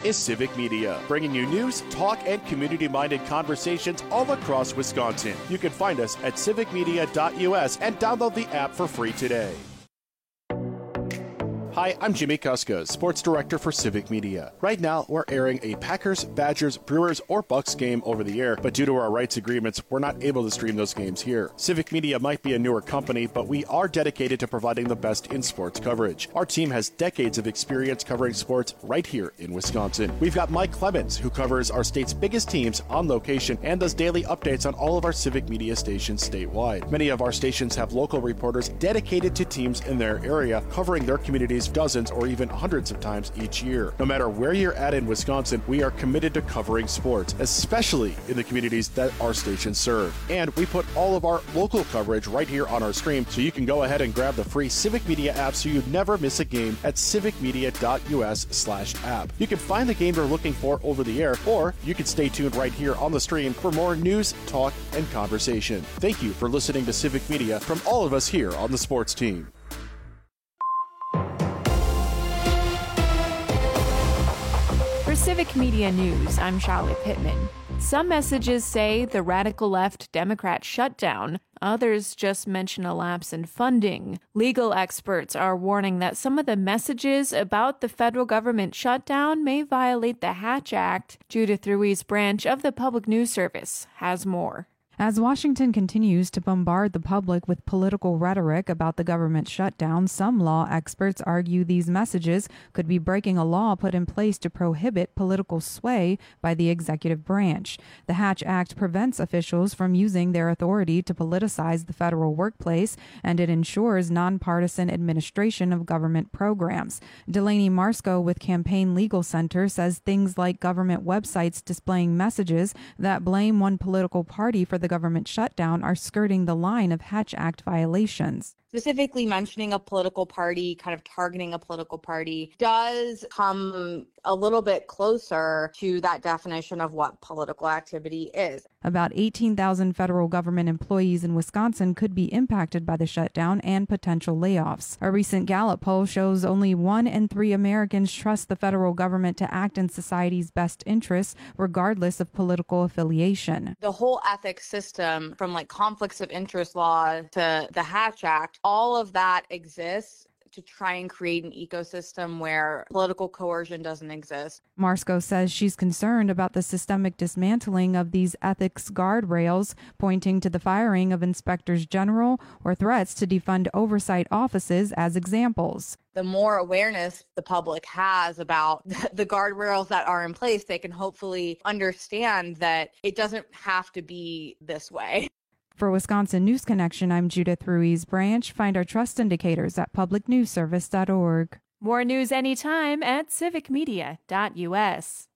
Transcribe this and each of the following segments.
is Civic Media, bringing you news, talk, and community-minded conversations all across Wisconsin. You can find us at civicmedia.us and download the app for free today. Hi, I'm Jimmy Kuska, Sports Director for Civic Media. Right now, we're airing a Packers, Badgers, Brewers, or Bucks game over the air, but due to our rights agreements, we're not able to stream those games here. Civic Media might be a newer company, but we are dedicated to providing the best in sports coverage. Our team has decades of experience covering sports right here in Wisconsin. We've got Mike Clemens, who covers our state's biggest teams on location and does daily updates on all of our Civic Media stations statewide. Many of our stations have local reporters dedicated to teams in their area, covering their communities dozens or even hundreds of times each year. No matter where you're at in Wisconsin, we are committed to covering sports, especially in the communities that our stations serve. And we put all of our local coverage right here on our stream, so you can go ahead and grab the free Civic Media app so you never miss a game at civicmedia.us/app. You can find the game you're looking for over the air, or you can stay tuned right here on the stream for more news, talk, and conversation. Thank you for listening to Civic Media from all of us here on the sports team. For Civic Media News, I'm Charlotte Pittman. Some messages say the radical left Democrat shutdown. Others just mention a lapse in funding. Legal experts are warning that some of the messages about the federal government shutdown may violate the Hatch Act. Judith Ruiz Branch of the Public News Service has more. As Washington continues to bombard the public with political rhetoric about the government shutdown, some law experts argue these messages could be breaking a law put in place to prohibit political sway by the executive branch. The Hatch Act prevents officials from using their authority to politicize the federal workplace, and it ensures nonpartisan administration of government programs. Delaney Marsko with Campaign Legal Center says things like government websites displaying messages that blame one political party for the government shutdown are skirting the line of Hatch Act violations. Specifically mentioning a political party, kind of targeting a political party, does come a little bit closer to that definition of what political activity is. About 18,000 federal government employees in Wisconsin could be impacted by the shutdown and potential layoffs. A recent Gallup poll shows only 1 in 3 Americans trust the federal government to act in society's best interests, regardless of political affiliation. The whole ethics system, from like conflicts of interest law to the Hatch Act, all of that exists to try and create an ecosystem where political coercion doesn't exist. Marsko says she's concerned about the systemic dismantling of these ethics guardrails, pointing to the firing of inspectors general or threats to defund oversight offices as examples. The more awareness the public has about the guardrails that are in place, they can hopefully understand that it doesn't have to be this way. For Wisconsin News Connection, I'm Judith Ruiz Branch. Find our trust indicators at publicnewsservice.org. More news anytime at civicmedia.us.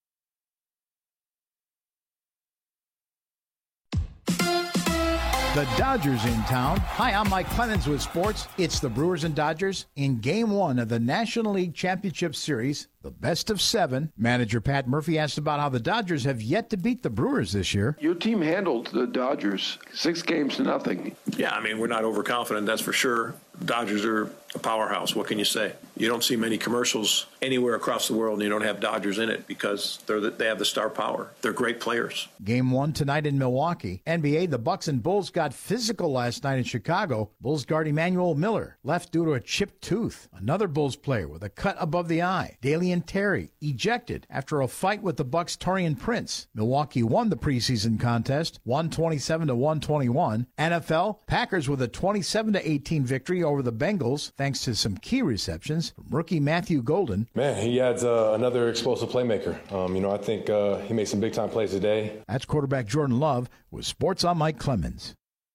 The Dodgers in town. Hi, I'm Mike Clemens with sports. It's the Brewers and Dodgers in Game 1 of the National League Championship Series, the best of 7. Manager Pat Murphy asked about how the Dodgers have yet to beat the Brewers this year. Your team handled the Dodgers 6-0. Yeah, I mean, we're not overconfident, that's for sure. Dodgers are a powerhouse. What can you say? You don't see many commercials anywhere across the world and you don't have Dodgers in it because they have the star power. They're great players. Game 1 tonight in Milwaukee. NBA, the Bucks and Bulls got physical last night in Chicago. Bulls guard Emmanuel Miller left due to a chipped tooth. Another Bulls player with a cut above the eye. Dalian Terry ejected after a fight with the Bucks' Taurean Prince. Milwaukee won the preseason contest, 127-121. NFL, Packers with a 27-18 victory over the Bengals, thanks to some key receptions from rookie Matthew Golden. Man, he adds another explosive playmaker. I think he made some big-time plays today. That's quarterback Jordan Love with Sports on Mike Clemens.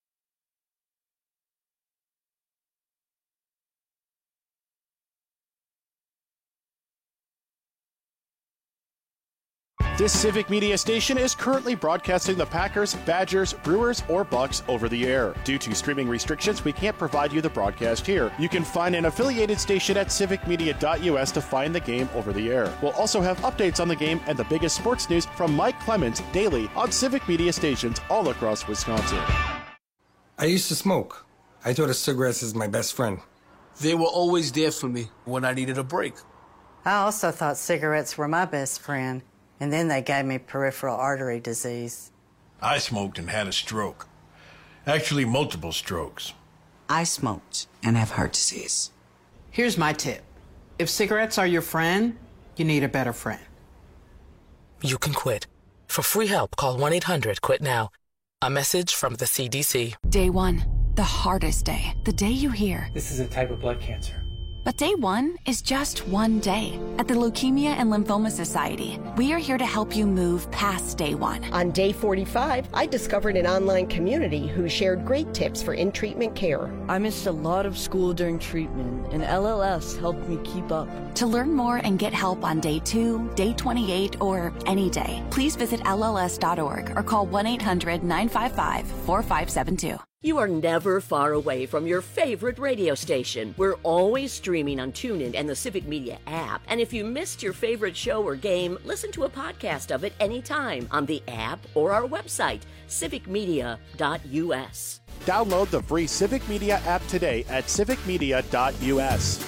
This Civic Media station is currently broadcasting the Packers, Badgers, Brewers, or Bucks over the air. Due to streaming restrictions, we can't provide you the broadcast here. You can find an affiliated station at civicmedia.us to find the game over the air. We'll also have updates on the game and the biggest sports news from Mike Clemens daily on Civic Media stations all across Wisconsin. I used to smoke. I thought of cigarettes as my best friend. They were always there for me when I needed a break. I also thought cigarettes were my best friend, and then they gave me peripheral artery disease. I smoked and had a stroke. Actually, multiple strokes. I smoked and have heart disease. Here's my tip. If cigarettes are your friend, you need a better friend. You can quit. For free help, call 1-800-QUIT-NOW. A message from the CDC. Day one, the hardest day. The day you hear, this is a type of blood cancer. But day one is just one day. At the Leukemia and Lymphoma Society, we are here to help you move past day one. On day 45, I discovered an online community who shared great tips for in-treatment care. I missed a lot of school during treatment, and LLS helped me keep up. To learn more and get help on day 2, day 28, or any day, please visit LLS.org or call 1-800-955-4572. You are never far away from your favorite radio station. We're always streaming on TuneIn and the Civic Media app. And if you missed your favorite show or game, listen to a podcast of it anytime on the app or our website, civicmedia.us. Download the free Civic Media app today at civicmedia.us.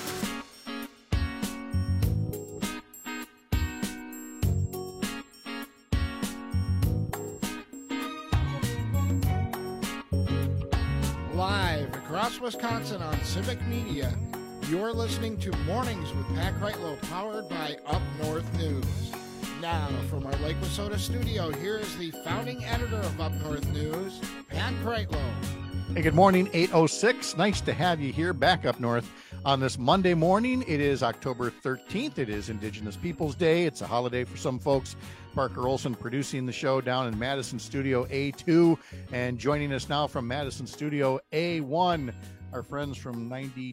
Live across Wisconsin on Civic Media, you're listening to Mornings with Pat Kreitlow, powered by Up North News. Now, from our Lake Wissota studio, here is the founding editor of Up North News, Pat Kreitlow. Hey, good morning, 8:06. Nice to have you here back up north on this Monday morning. It is October 13th. It is Indigenous Peoples Day. It's a holiday for some folks. Parker Olson producing the show down in Madison Studio A2, and joining us now from Madison Studio A1, our friends from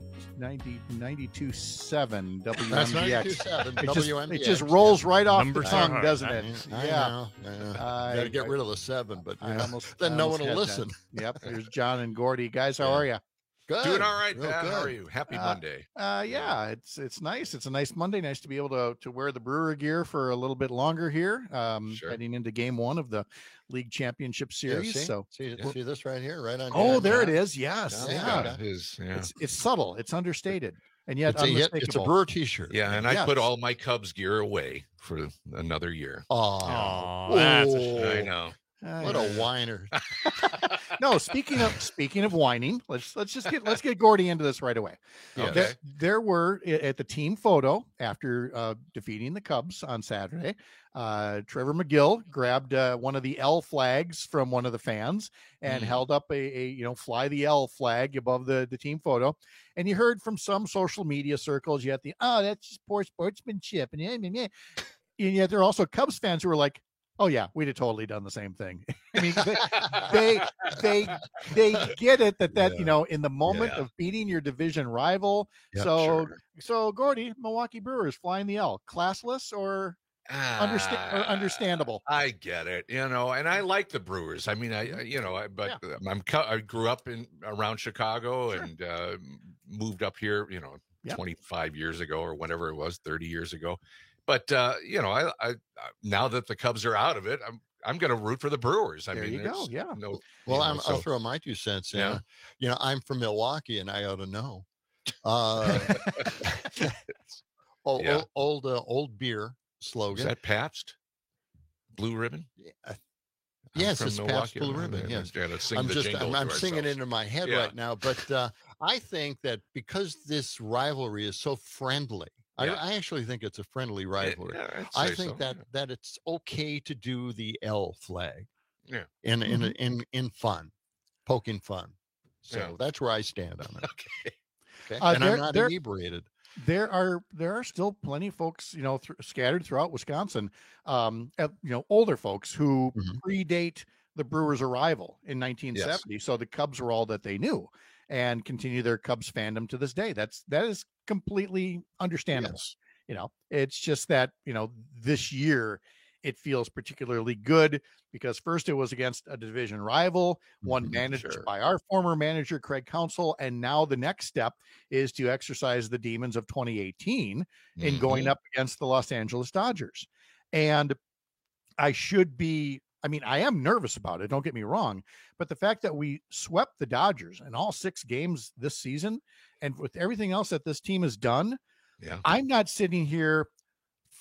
92.7 WMDX. That's 92.7 WMDX. It just rolls right off the tongue, doesn't it? I know. Got to get rid of the 7, but then no one will listen. Yep. There's John and Gordy. Guys, how are you? Good. Doing all right, Real Pat. good. How are you? Happy Monday. Yeah, it's nice. It's a nice Monday. Nice to be able to wear the Brewer gear for a little bit longer here, heading into game 1 of the League Championship Series. Yeah, see this right here, right on. Oh, there it is. Yes. Yeah. It's subtle. It's understated. And yet it's a Brewer t-shirt. Yeah, and I put all my Cubs gear away for another year. Oh, that's I know. What a whiner. No, speaking of whining, let's get Gordy into this right away. Okay. There were at the team photo after defeating the Cubs on Saturday. Trevor McGill grabbed one of the L flags from one of the fans and held up a fly the L flag above the team photo. And you heard from some social media circles, you had that's just poor sportsmanship, and yet there are also Cubs fans who were like, oh yeah, we'd have totally done the same thing. I mean, they get it that in the moment of beating your division rival. Yep, So Gordy, Milwaukee Brewers flying the L, classless or understandable? I get it, and I like the Brewers. I mean, I grew up around Chicago and moved up here, 25 years ago or whatever it was, 30 years ago. But I now that the Cubs are out of it, I'm going to root for the Brewers. There you go. Yeah. I'll throw my 2 cents in. Yeah. I'm from Milwaukee, and I ought to know. Old beer slogan. Is that Pabst Blue Ribbon? Yes, it's Pabst Blue Ribbon. Yes, I'm singing it in my head right now. But I think that because this rivalry is so friendly. Yeah. I actually think it's a friendly rivalry. I think that it's okay to do the L flag. Yeah. In fun, poking fun. So that's where I stand on it. Okay. And I'm not inebriated. There are still plenty of folks, scattered throughout Wisconsin, older folks who predate the Brewers' arrival in 1970. Yes. So the Cubs were all that they knew, and continue their Cubs fandom to this day. That is completely understandable. Yes. It's just that, this year it feels particularly good because first it was against a division rival, one managed by our former manager, Craig Counsell. And now the next step is to exercise the demons of 2018 in going up against the Los Angeles Dodgers. And I am nervous about it. Don't get me wrong. But the fact that we swept the Dodgers in all 6 games this season, and with everything else that this team has done, I'm not sitting here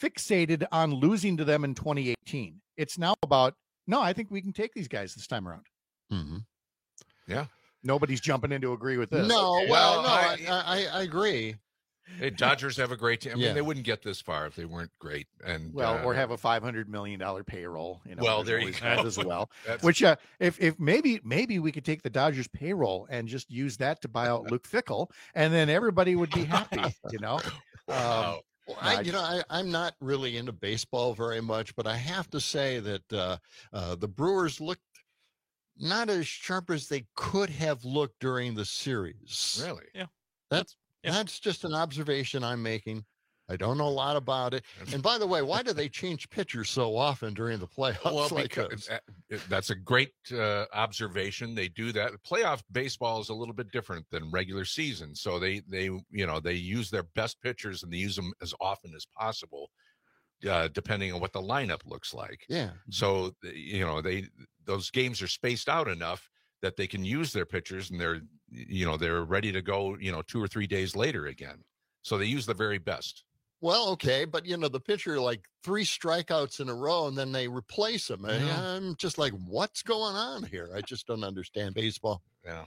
fixated on losing to them in 2018. It's now about, no, I think we can take these guys this time around. Mm-hmm. Yeah. Nobody's jumping in to agree with this. No, well, no, I agree. Hey, Dodgers have a great team. I mean, they wouldn't get this far if they weren't great. And or have a $500 million payroll. Well, there you go. As well. Which, if maybe we could take the Dodgers payroll and just use that to buy out Luke Fickell, and then everybody would be happy. Wow. I'm not really into baseball very much, but I have to say that the Brewers looked not as sharp as they could have looked during the series. Really? Yeah. That's just an observation I'm making. I don't know a lot about it. And by the way, why do they change pitchers so often during the playoffs? Well, because that's a great observation. They do that. Playoff baseball is a little bit different than regular season. So they use their best pitchers and they use them as often as possible, depending on what the lineup looks like. Yeah. So, those games are spaced out enough that they can use their pitchers and they're ready to go, 2 or 3 days later again. So they use the very best. Well, okay, but the pitcher, like 3 strikeouts in a row, and then they replace him. I'm just like, what's going on here? I just don't understand baseball. Yeah.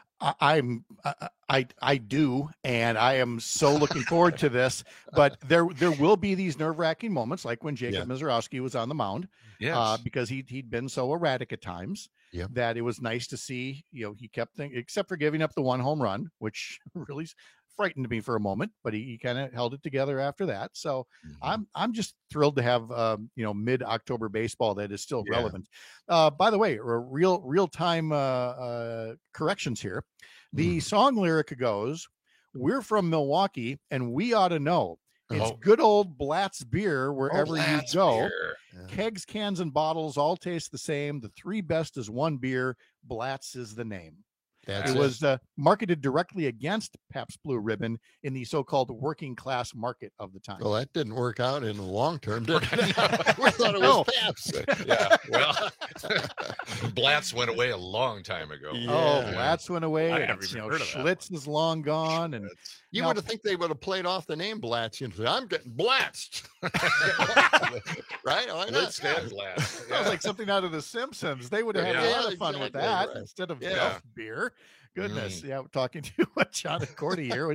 I do, and I am so looking forward to this. But there will be these nerve-wracking moments, like when Jacob Misiorowski was on the mound, because he'd been so erratic at times that it was nice to see. He kept except for giving up the 1 home run, which really frightened me for a moment, but he kind of held it together after that. So I'm just thrilled to have mid-October baseball that is still relevant. By the way, real-time corrections here. The song lyric goes, "We're from Milwaukee and we ought to know. It's good old Blatz beer wherever you go. Yeah. Kegs, cans, and bottles all taste the same. The 3 best is 1 beer. Blatz is the name." It was marketed directly against Pabst Blue Ribbon in the so-called working class market of the time. Well, that didn't work out in the long term, did it? We thought it was Pabst. Yeah, well, Blatz went away a long time ago. Yeah. Oh, Blatz went away. I never even heard of that. Schlitz is long gone. And you would have think they would have played off the name Blatz. I'm getting Blatzed. Right? Let's stand Blatz. Sounds like something out of The Simpsons. They would have had a lot of fun with that instead of beer. Goodness. Yeah, we're talking to John and Cordy here.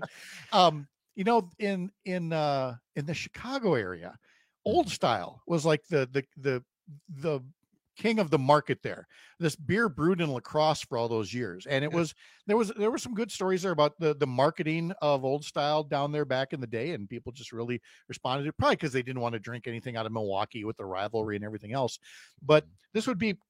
In the Chicago area, Old Style was like the king of the market there. This beer brewed in La Crosse for all those years. And there were some good stories there about the marketing of Old Style down there back in the day, and people just really responded to it, probably because they didn't want to drink anything out of Milwaukee with the rivalry and everything else. But this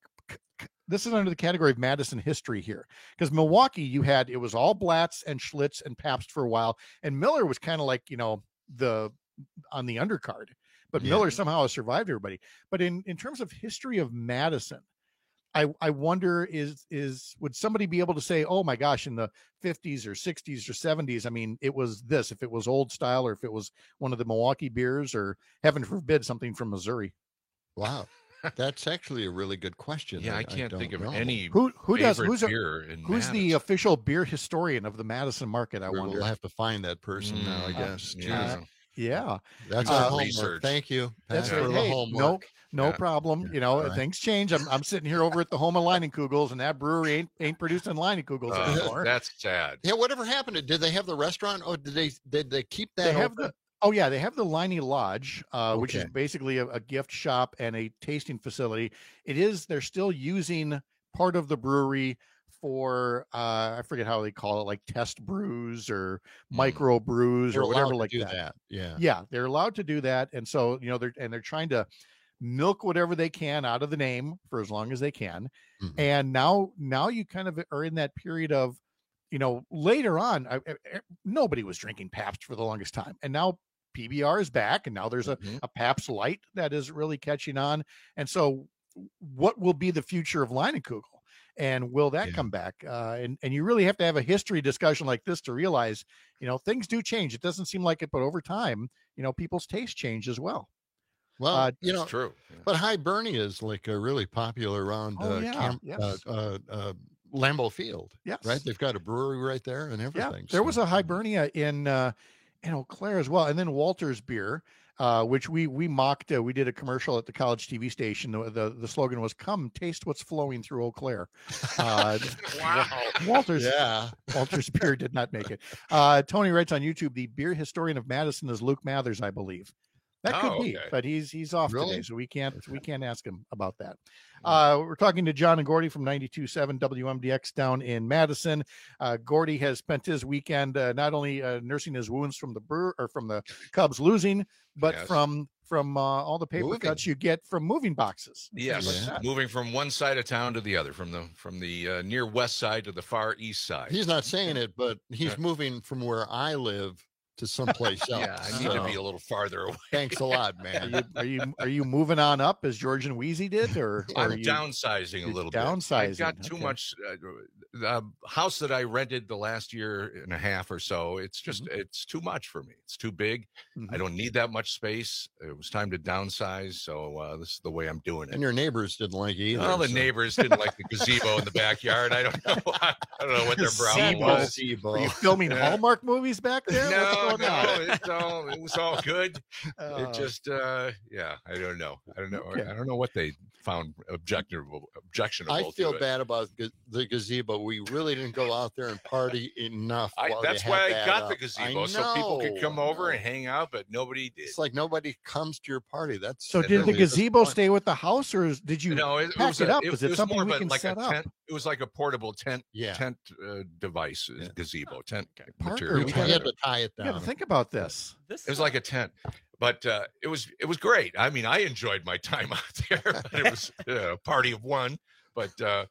is under the category of Madison history here, because Milwaukee, it was all Blatz and Schlitz and Pabst for a while, and Miller was kind of like on the undercard, but Miller somehow has survived everybody. But in terms of history of Madison, I wonder would somebody be able to say, oh my gosh, in the 50s or 60s or 70s, I mean, it was this, if it was Old Style or if it was one of the Milwaukee beers, or heaven forbid something from Missouri. Wow. That's actually a really good question. Yeah, I can't think of any who's beer in who's Madison. The official beer historian of the Madison market. I wonder. We'll have to find that person now, I guess. Yeah. That's our homework. Thank you. That's for the homework. No problem. Things change. I'm sitting here over at the home of Leinenkugels, and that brewery ain't producing Leinenkugels anymore. That's sad. Yeah, whatever happened? Did they have the restaurant, or did they keep that open? They have the Leinie Lodge, which is basically a gift shop and a tasting facility. They're still using part of the brewery for, I forget how they call it, like test brews or micro brews or whatever like that. Yeah, they're allowed to do that. And so, they're trying to milk whatever they can out of the name for as long as they can. Mm-hmm. And now you kind of are in that period of, later on, nobody was drinking Pabst for the longest time. And now PBR is back, and now there's a Pabst Light that is really catching on. And so what will be the future of Leinenkugel, and will that come back? And you really have to have a history discussion like this to realize, things do change. It doesn't seem like it, but over time, people's taste change as well. Well, it's true. Yeah. But Hibernia is like a really popular around Lambeau Field. Yes. Right. They've got a brewery right there and everything. Yeah. There was a Hibernia in Eau Claire as well. And then Walter's Beer. which we mocked. We did a commercial at the college TV station. The slogan was "Come taste what's flowing through Eau Claire." Wow. Walter's beer did not make it. Tony writes on YouTube, the beer historian of Madison is Luke Mathers, I believe. That could be, but he's off today, so we can't ask him about that. We're talking to John and Gordy from 92.7 WMDX down in Madison. Gordy has spent his weekend not only nursing his wounds from the Cubs losing, but from all the paper cuts you get from moving boxes. Yes, moving from one side of town to the other, from the near west side to the far east side. He's not saying it, but he's moving from where I live to someplace else. Yeah, I need to be a little farther away. Thanks a lot, man. Are you moving on up as George and Wheezy did, or I'm downsizing a little bit? I got too much. The house that I rented the last year and a half or so, it's just it's too much for me. It's too big. I don't need that much space. It was time to downsize, so this is the way I'm doing it. And your neighbors didn't like it either. Well, the neighbors didn't like the gazebo in the backyard. I don't know. I don't know what their problem was. Were you filming Hallmark movies back there? No, it was all good. It just, I don't know. I don't know what they found objectionable. I feel bad about the gazebo. We really didn't go out there and party enough. That's why I got the gazebo, so people could come over and hang out, but nobody did. It's like nobody comes to your party. Did the gazebo stay with the house, or did you pack it up? Is it something we can set up? Tent. It was like a portable tent device, gazebo tent material. We had to tie it down. Think about this. It was like a tent, but it was great. I mean, I enjoyed my time out there. It was a party of one, but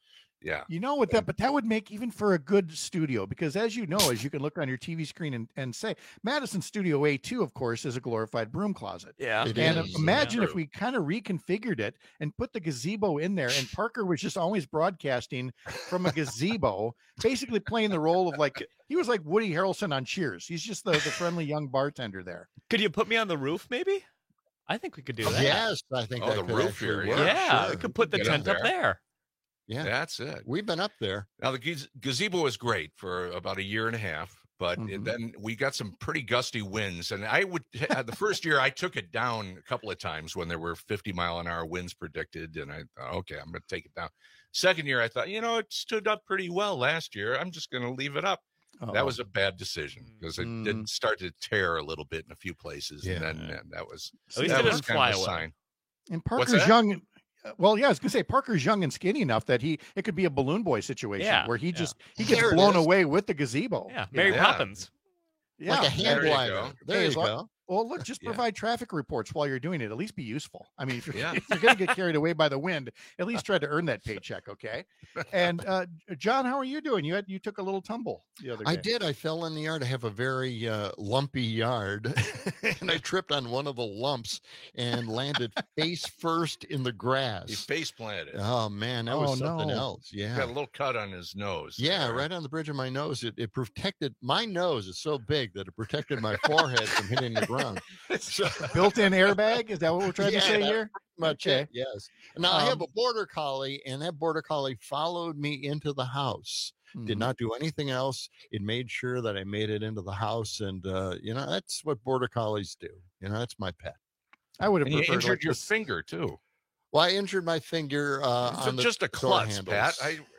you know what but that would make even for a good studio, because as you know, as you can look on your TV screen and say, Madison Studio A2, of course, is a glorified broom closet. Yeah. And imagine if we kind of reconfigured it and put the gazebo in there, and Parker was just always broadcasting from a gazebo, basically playing the role of he was like Woody Harrelson on Cheers. He's just the friendly young bartender there. Could you put me on the roof, maybe? I think we could do that. Yes, I think that the roof here. Yeah, we could put the tent up there. Yeah, that's it. We've been up there. Now the gazebo was great for about a year and a half, but then we got some pretty gusty winds, and the first year I took it down a couple of times when there were 50-mile-an-hour winds predicted, and I thought, okay, I'm going to take it down. Second year I thought, it stood up pretty well last year. I'm just going to leave it up. That was a bad decision, because it did start to tear a little bit in a few places, and then that was kind of a sign. And Parker's young. Well, yeah, I was gonna say Parker's young and skinny enough that it could be a balloon boy situation where he gets blown away with the gazebo. Yeah, Mary Poppins. Yeah, like a hand glider. There you go. Well, look, just provide traffic reports while you're doing it. At least be useful. I mean, if you're going to get carried away by the wind, at least try to earn that paycheck, okay? And John, how are you doing? You took a little tumble the other day. I did. I fell in the yard. I have a very lumpy yard, and I tripped on one of the lumps and landed face first in the grass. He face planted. Oh man, that was something else. Yeah, got a little cut on his nose. Yeah, right on the bridge of my nose. It protected my nose. Is so big that it protected my forehead from hitting the ground. Built-in airbag, is that what we're trying to say here? Much it, yes. Now I have a border collie, and that border collie followed me into the house. Did not do anything else. It made sure that I made it into the house, and that's what border collies do. That's my pet. I would have preferred. You injured your finger too. Well, I injured my finger on just a klutz, Pat.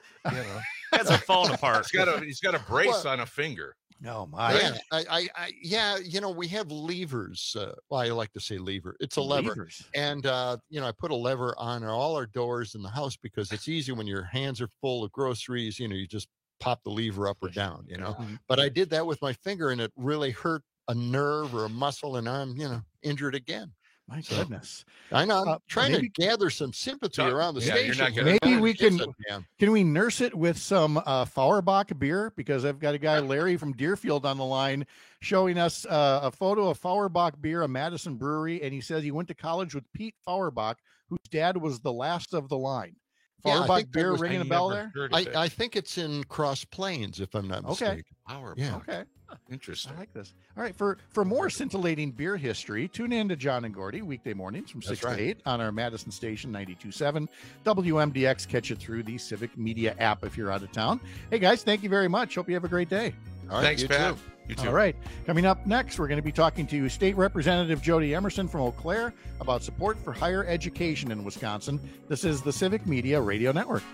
That's falling apart. He's got a brace on a finger. No, my. Yeah, we have levers. I like to say lever. It's a lever. Levers. And, I put a lever on all our doors in the house because it's easy when your hands are full of groceries. You just pop the lever up or down, But I did that with my finger, and it really hurt a nerve or a muscle, and I'm, injured again. My goodness. I know. I'm trying to gather some sympathy around the station. Maybe we can we nurse it with some Feuerbach beer? Because I've got a guy, Larry from Deerfield, on the line showing us a photo of Feuerbach beer, a Madison brewery. And he says he went to college with Pete Feuerbach, whose dad was the last of the line. Feuerbach beer ringing a bell there? I think it's in Cross Plains, if I'm not mistaken. Feuerbach. Okay. Interesting. I like this. All right, for more scintillating beer history, tune in to John and Gordy weekday mornings from 6 to 8 on our Madison station 92.7 WMDX. Catch it through the Civic Media app if you're out of town. Hey guys, thank you very much. Hope you have a great day. All right, thanks, Pat. Too. You too. All right. Coming up next, we're going to be talking to State Representative Jody Emerson from Eau Claire about support for higher education in Wisconsin. This is the Civic Media Radio Network.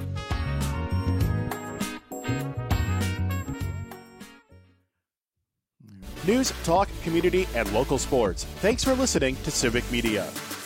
News, talk, community, and local sports. Thanks for listening to Civic Media.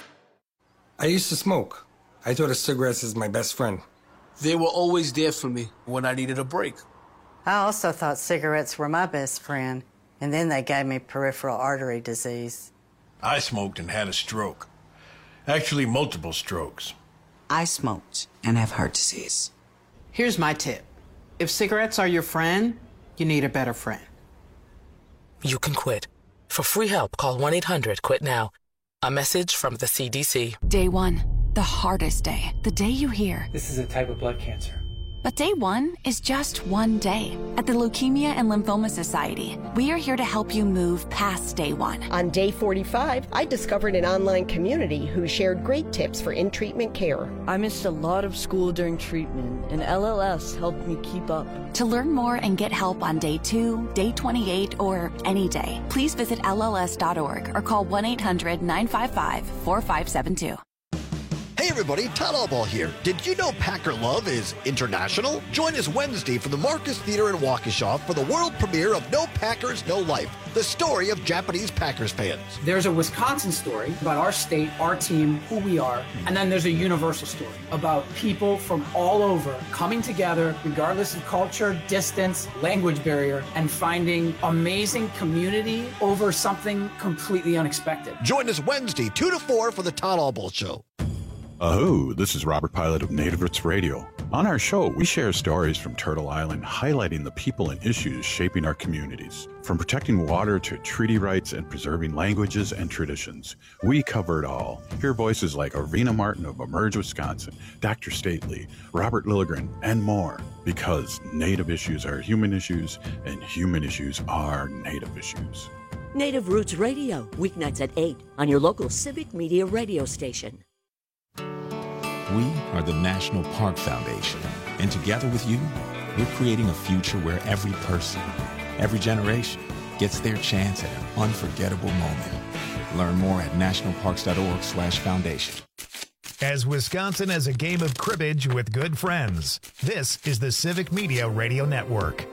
I used to smoke. I thought of cigarettes as my best friend. They were always there for me when I needed a break. I also thought cigarettes were my best friend, and then they gave me peripheral artery disease. I smoked and had a stroke. Actually, multiple strokes. I smoked and have heart disease. Here's my tip. If cigarettes are your friend, you need a better friend. You can quit. For free help, call 1-800-QUIT-NOW. A message from the CDC. Day 1, the hardest day. The day you hear, this is a type of blood cancer. But day 1 is just one day. At the Leukemia and Lymphoma Society, we are here to help you move past day 1. On day 45, I discovered an online community who shared great tips for in-treatment care. I missed a lot of school during treatment, and LLS helped me keep up. To learn more and get help on day 2, day 28, or any day, please visit LLS.org or call 1-800-955-4572. Hey everybody, Todd Allball here. Did you know Packer Love is international? Join us Wednesday from the Marcus Theater in Waukesha for the world premiere of No Packers, No Life, the story of Japanese Packers fans. There's a Wisconsin story about our state, our team, who we are, and then there's a universal story about people from all over coming together, regardless of culture, distance, language barrier, and finding amazing community over something completely unexpected. Join us Wednesday, 2 to 4 for the Todd Allball Show. Aho, this is Robert Pilot of Native Roots Radio. On our show, we share stories from Turtle Island highlighting the people and issues shaping our communities. From protecting water to treaty rights and preserving languages and traditions, we cover it all. Hear voices like Arena Martin of Emerge Wisconsin, Dr. Stately, Robert Lilligren, and more. Because Native issues are human issues, and human issues are Native issues. Native Roots Radio, weeknights at 8 on your local Civic Media radio station. We are the National Park Foundation, and together with you, we're creating a future where every person, every generation gets their chance at an unforgettable moment. Learn more at nationalparks.org/foundation. As Wisconsin as a game of cribbage with good friends, this is the Civic Media Radio Network.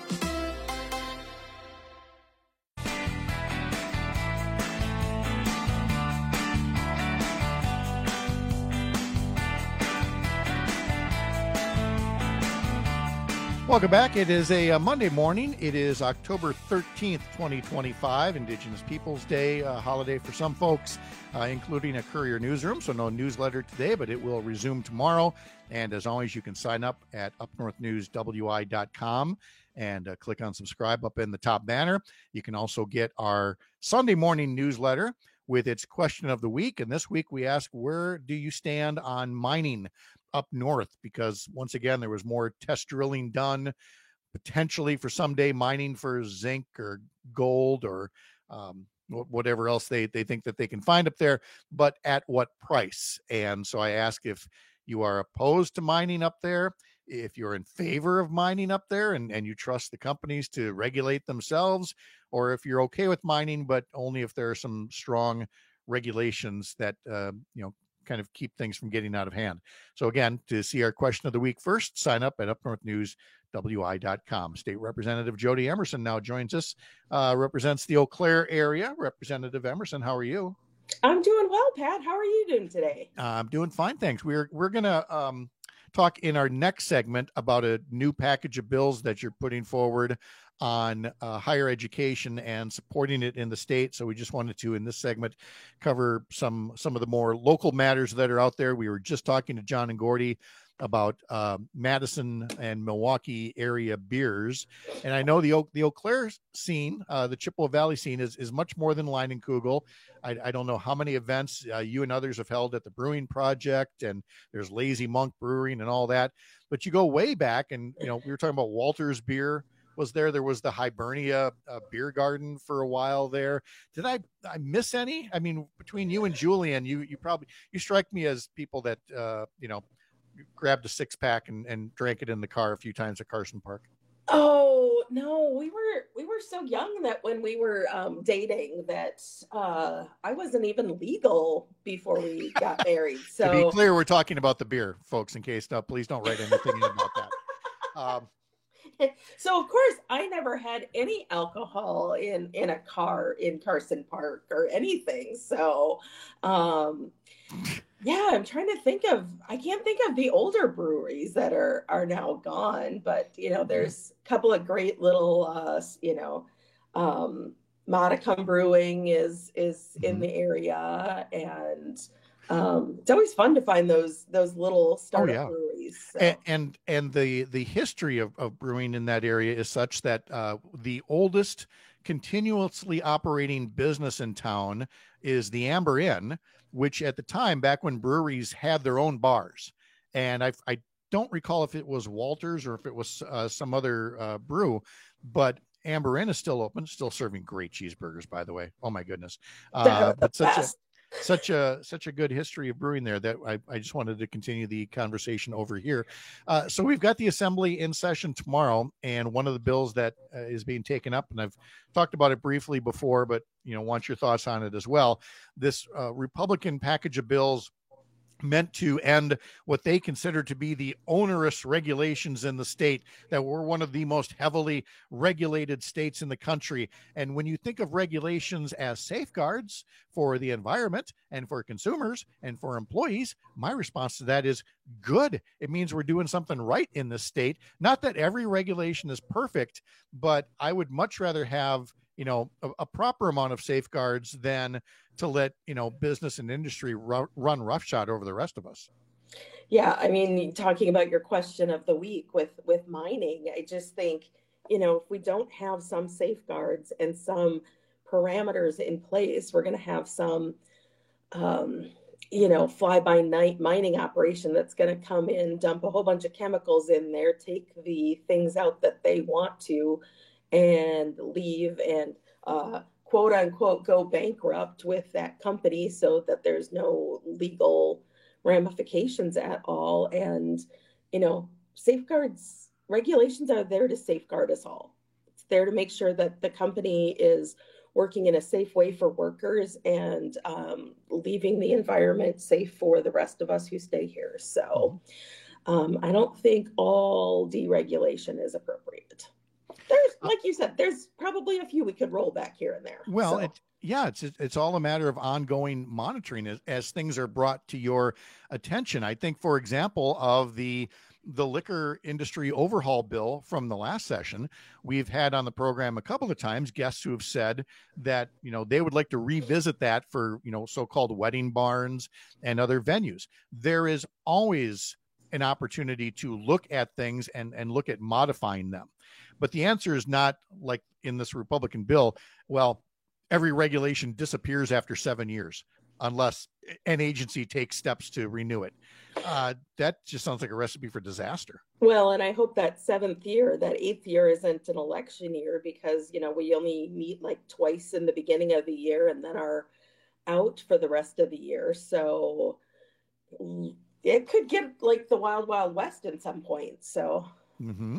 Welcome back. It is a Monday morning. It is October 13th, 2025, Indigenous Peoples Day, holiday for some folks, including a Courier newsroom. So no newsletter today, but it will resume tomorrow. And as always, you can sign up at upnorthnewswi.com and click on subscribe up in the top banner. You can also get our Sunday morning newsletter with its question of the week. And this week we ask, where do you stand on mining up north? Because once again, there was more test drilling done potentially for someday mining for zinc or gold or whatever else they think that they can find up there, but at what price? And so I ask if you are opposed to mining up there, if you're in favor of mining up there and you trust the companies to regulate themselves, or if you're okay with mining, but only if there are some strong regulations that, kind of keep things from getting out of hand. So again, to see our question of the week first, sign up at upnorthnewswi.com. State Representative Jody Emerson now joins us, represents the Eau Claire area. Representative Emerson, how are you? I'm doing well, Pat. How are you doing today? I'm doing fine, thanks. We're going to talk in our next segment about a new package of bills that you're putting forward on higher education and supporting it in the state. So we just wanted to, in this segment, cover some of the more local matters that are out there. We were just talking to John and Gordy about Madison and Milwaukee area beers. And I know the Eau Claire scene, the Chippewa Valley scene is much more than Leinenkugel. I don't know how many events you and others have held at the Brewing Project, and there's Lazy Monk Brewing and all that. But you go way back, and we were talking about Walter's Beer was there. There was the Hibernia beer garden for a while there. Did I miss any? I mean, between you and Julian, you strike me as people that, grabbed a 6-pack and drank it in the car a few times at Carson Park. Oh no, we were so young that when we were dating that I wasn't even legal before we got married. So to be clear, we're talking about the beer, folks. In case please don't write anything in about that. So of course I never had any alcohol in a car in Carson Park or anything. So yeah, I'm trying to think I can't think of the older breweries that are now gone, but there's a couple of great little Modicum Brewing is in the area, and it's always fun to find those little startup breweries. So. And the history of brewing in that area is such that the oldest continuously operating business in town is the Amber Inn, which at the time, back when breweries had their own bars, and I don't recall if it was Walters or if it was some other brew, but Amber Inn is still open, still serving great cheeseburgers, by the way. Oh my goodness. But such a good history of brewing there that I just wanted to continue the conversation over here. So we've got the assembly in session tomorrow, and one of the bills that is being taken up, and I've talked about it briefly before, but want your thoughts on it as well. This Republican package of bills meant to end what they consider to be the onerous regulations in the state, that we're one of the most heavily regulated states in the country. And when you think of regulations as safeguards for the environment and for consumers and for employees, my response to that is good. It means we're doing something right in this state. Not that every regulation is perfect, but I would much rather have a proper amount of safeguards than to let, business and industry run roughshod over the rest of us. Yeah. I mean, talking about your question of the week with mining, I just think, if we don't have some safeguards and some parameters in place, we're going to have some, fly by night mining operation that's going to come in, dump a whole bunch of chemicals in there, take the things out that they want to, and leave and quote unquote go bankrupt with that company so that there's no legal ramifications at all. And, safeguards, regulations are there to safeguard us all. It's there to make sure that the company is working in a safe way for workers and leaving the environment safe for the rest of us who stay here. So I don't think all deregulation is appropriate. There's, like you said, there's probably a few we could roll back here and there. Well, it's all a matter of ongoing monitoring as things are brought to your attention. I think, for example, of the liquor industry overhaul bill from the last session, we've had on the program a couple of times guests who have said that, they would like to revisit that for, so-called wedding barns and other venues. There is always an opportunity to look at things and look at modifying them. But the answer is not like in this Republican bill, well, every regulation disappears after 7 years unless an agency takes steps to renew it. That just sounds like a recipe for disaster. Well, and I hope that 8th year isn't an election year, because, we only meet like twice in the beginning of the year and then are out for the rest of the year. So it could get like the Wild Wild West at some point. So Mm-hmm.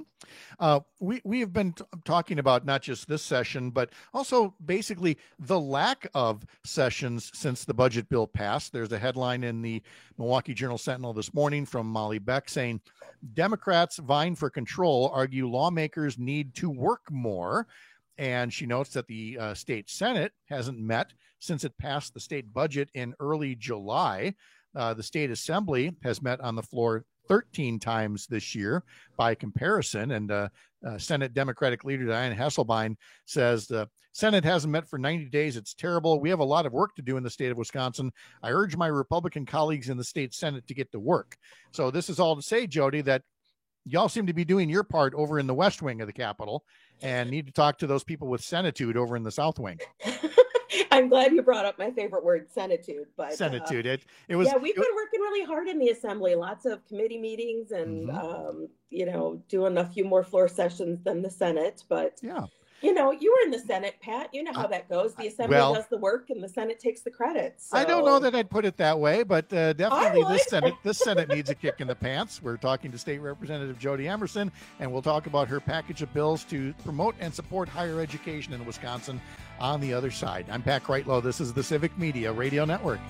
We have been talking about not just this session, but also basically the lack of sessions since the budget bill passed. There's a headline in the Milwaukee Journal-Sentinel this morning from Molly Beck saying, Democrats vying for control argue lawmakers need to work more. And she notes that the state Senate hasn't met since it passed the state budget in early July. The state assembly has met on the floor 13 times this year by comparison. And Senate Democratic leader Dianne Hasselbein says the Senate hasn't met for 90 days. It's terrible. We have a lot of work to do in the state of Wisconsin. I urge my Republican colleagues in the state Senate to get to work. So this is all to say, Jody, that y'all seem to be doing your part over in the West Wing of the Capitol and need to talk to those people with Senitude over in the South Wing. I'm glad you brought up my favorite word, Senitude. But Senitude. It was. Yeah, we've been working really hard in the Assembly. Lots of committee meetings and, doing a few more floor sessions than the Senate. But yeah. You know, you were in the Senate, Pat. You know how that goes. The Assembly does the work and the Senate takes the credit. So. I don't know that I'd put it that way, but definitely this Senate needs a kick in the pants. We're talking to State Representative Jody Emerson, and we'll talk about her package of bills to promote and support higher education in Wisconsin on the other side. I'm Pat Kreitlow. This is the Civic Media Radio Network.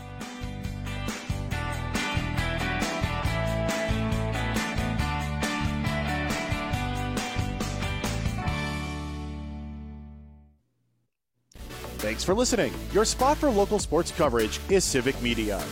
Thanks for listening. Your spot for local sports coverage is Civic Media.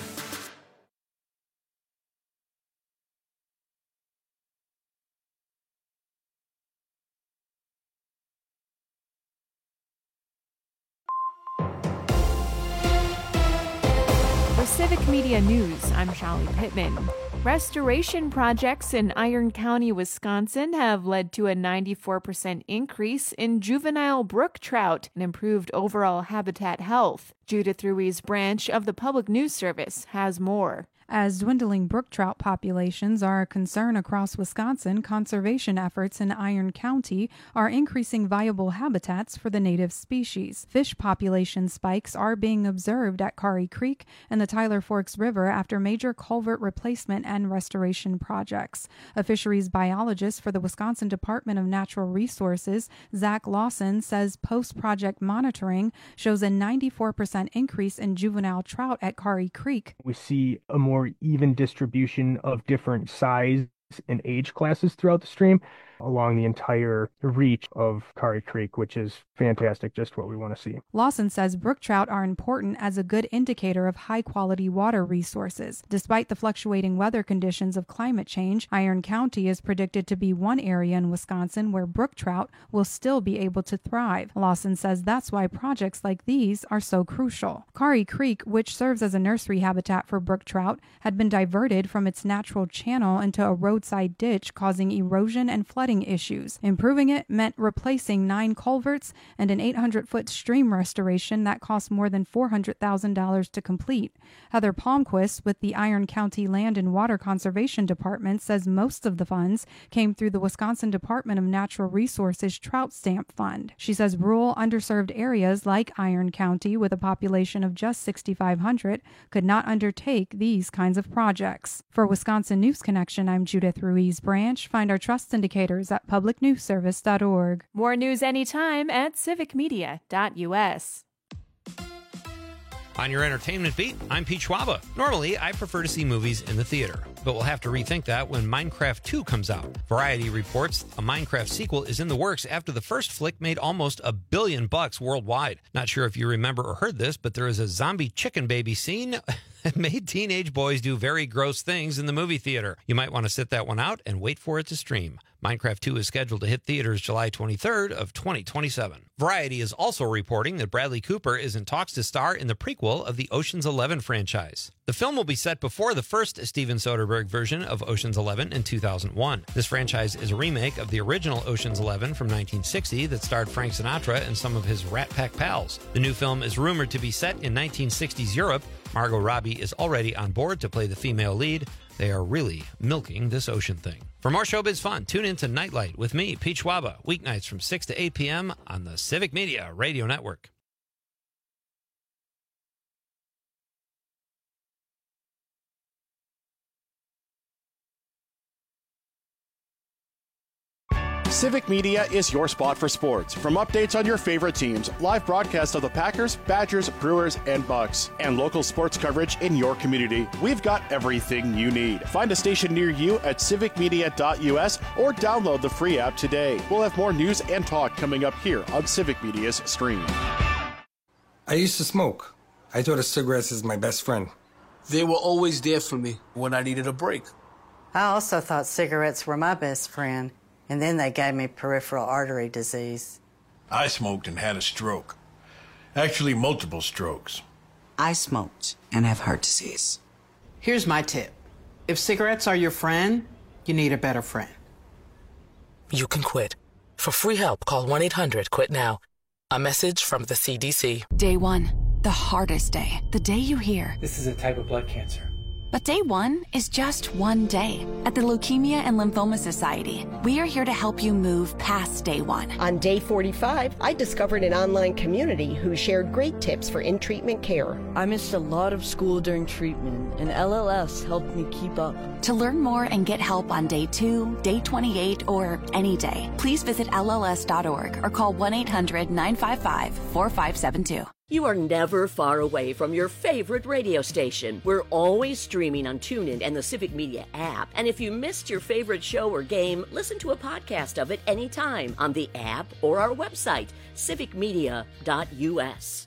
For Civic Media News, I'm Shelly Pittman. Restoration projects in Iron County, Wisconsin have led to a 94% increase in juvenile brook trout and improved overall habitat health. Judith Ruiz Branch of the Public News Service has more. As dwindling brook trout populations are a concern across Wisconsin, conservation efforts in Iron County are increasing viable habitats for the native species. Fish population spikes are being observed at Kari Creek and the Tyler Forks River after major culvert replacement and restoration projects. A fisheries biologist for the Wisconsin Department of Natural Resources, Zach Lawson, says post-project monitoring shows a 94% increase in juvenile trout at Kari Creek. We see a more even distribution of different size and age classes throughout the stream along the entire reach of Kari Creek, which is fantastic, just what we want to see. Lawson says brook trout are important as a good indicator of high-quality water resources. Despite the fluctuating weather conditions of climate change, Iron County is predicted to be one area in Wisconsin where brook trout will still be able to thrive. Lawson says that's why projects like these are so crucial. Kari Creek, which serves as a nursery habitat for brook trout, had been diverted from its natural channel into a roadside ditch, causing erosion and flooding issues. Improving it meant replacing 9 culverts and an 800-foot stream restoration that cost more than $400,000 to complete. Heather Palmquist with the Iron County Land and Water Conservation Department says most of the funds came through the Wisconsin Department of Natural Resources Trout Stamp Fund. She says rural, underserved areas like Iron County, with a population of just 6,500, could not undertake these kinds of projects. For Wisconsin News Connection, I'm Judith Ruiz Branch. Find our trust indicators at publicnewsservice.org. More news anytime at civicmedia.us. On your entertainment beat, I'm Pete Schwaba. Normally, I prefer to see movies in the theater, but we'll have to rethink that when Minecraft 2 comes out. Variety reports a Minecraft sequel is in the works after the first flick made almost $1 billion worldwide. Not sure if you remember or heard this, but there is a zombie chicken baby scene that made teenage boys do very gross things in the movie theater. You might want to sit that one out and wait for it to stream. Minecraft 2 is scheduled to hit theaters July 23rd of 2027. Variety is also reporting that Bradley Cooper is in talks to star in the prequel of the Ocean's 11 franchise. The film will be set before the first Steven Soderbergh version of Ocean's 11 in 2001. This franchise is a remake of the original Ocean's 11 from 1960 that starred Frank Sinatra and some of his Rat Pack pals. The new film is rumored to be set in 1960s Europe. Margot Robbie is already on board to play the female lead. They are really milking this ocean thing. For more showbiz fun, tune in to Nightlight with me, Pete Schwaba, weeknights from 6 to 8 p.m. on the Civic Media Radio Network. Civic Media is your spot for sports. From updates on your favorite teams, live broadcasts of the Packers, Badgers, Brewers, and Bucks, and local sports coverage in your community, we've got everything you need. Find a station near you at civicmedia.us or download the free app today. We'll have more news and talk coming up here on Civic Media's stream. I used to smoke. I thought of cigarettes as my best friend. They were always there for me when I needed a break. I also thought cigarettes were my best friend. And then they gave me peripheral artery disease. I smoked and had a stroke. Actually, multiple strokes. I smoked and have heart disease. Here's my tip. If cigarettes are your friend, you need a better friend. You can quit. For free help, call 1-800-QUIT-NOW. A message from the CDC. Day 1, the hardest day. The day you hear, this is a type of blood cancer. But day one is just one day. At the Leukemia and Lymphoma Society, we are here to help you move past day one. On day 45, I discovered an online community who shared great tips for in-treatment care. I missed a lot of school during treatment, and LLS helped me keep up. To learn more and get help on day 2, day 28, or any day, please visit LLS.org or call 1-800-955-4572. You are never far away from your favorite radio station. We're always streaming on TuneIn and the Civic Media app. And if you missed your favorite show or game, listen to a podcast of it anytime on the app or our website, civicmedia.us.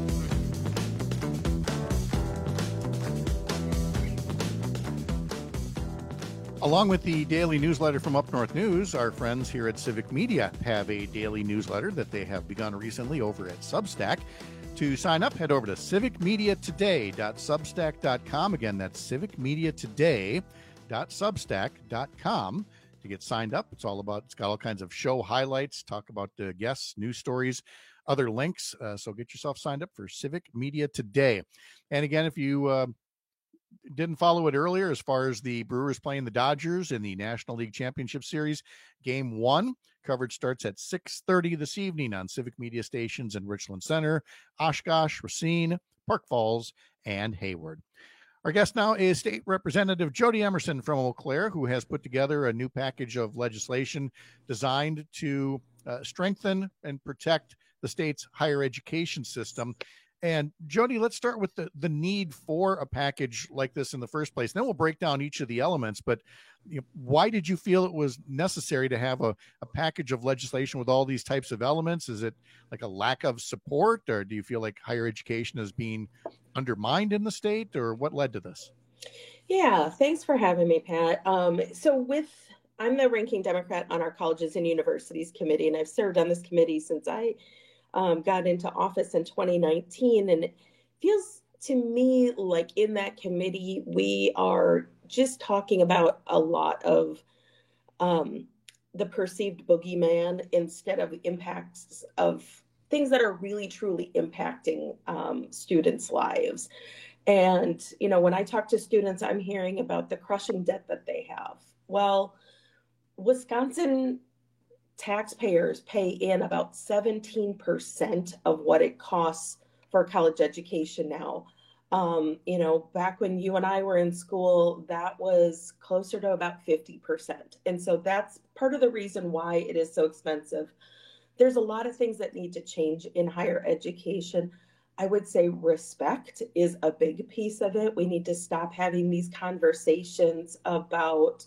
Along with the daily newsletter from Up North News, our friends here at Civic Media have a daily newsletter that they have begun recently over at Substack. To sign up, head over to civicmediatoday.substack.com. Again, that's civicmediatoday.substack.com to get signed up. It's got all kinds of show highlights, talk about the guests, news stories, other links. So get yourself signed up for Civic Media Today. And again, if you didn't follow it earlier, as far as the Brewers playing the Dodgers in the National League Championship Series, Game 1 coverage starts at 6:30 this evening on Civic Media stations in Richland Center, Oshkosh, Racine, Park Falls, and Hayward. Our guest now is State Representative Jody Emerson from Eau Claire, who has put together a new package of legislation designed to strengthen and protect the state's higher education system. And Jody, let's start with the need for a package like this in the first place. Then we'll break down each of the elements. But why did you feel it was necessary to have a package of legislation with all these types of elements? Is it like a lack of support, or do you feel like higher education is being undermined in the state, or what led to this? Yeah, thanks for having me, Pat. I'm the ranking Democrat on our Colleges and Universities Committee, and I've served on this committee since I got into office in 2019. And it feels to me like in that committee, we are just talking about a lot of the perceived boogeyman instead of impacts of things that are really truly impacting students' lives. And, when I talk to students, I'm hearing about the crushing debt that they have. Well, Wisconsin taxpayers pay in about 17% of what it costs for college education now. Back when you and I were in school, that was closer to about 50%. And so that's part of the reason why it is so expensive. There's a lot of things that need to change in higher education. I would say respect is a big piece of it. We need to stop having these conversations about,